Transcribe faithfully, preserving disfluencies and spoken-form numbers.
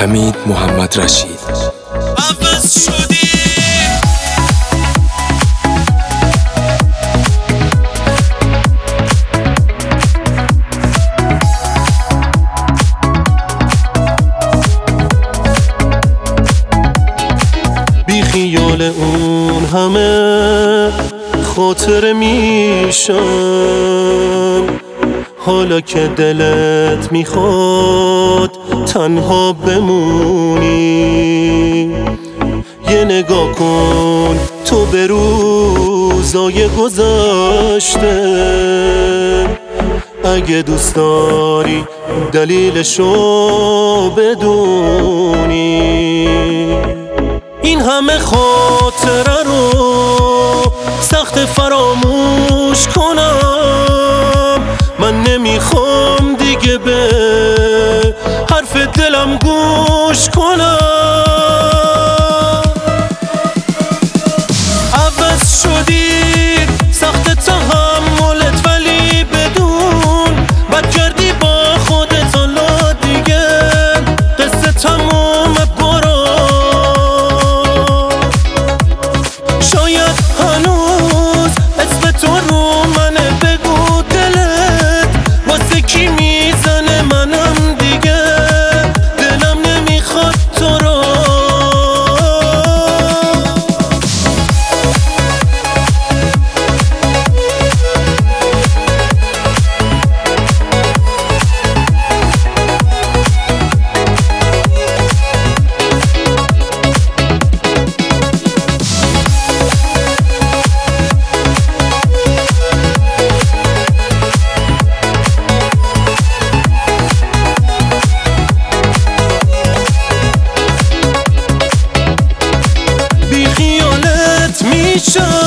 حمید محمد رشید. عوض شدی بی خیال اون همه خاطره میشم، حالا که دلت میخواد تنها بمونی. یه نگاه کن تو به روزای گذشته، اگه دوست داری دلیلشو بدونی. این همه خاطره رو سخت فراموش کنم، من نمیخوام دیگه به حرف دلم گوش کنم. عوض شدی سخت تحملت، ولی بدون بد کردی با خودت، حالا دیگه قصه تموم. برو شاید هنوز اسم تو رو منه، بگو دلت واسه کی میزنه، منم دیگه دلم نمیخواد تو رو. بی خیالت میشم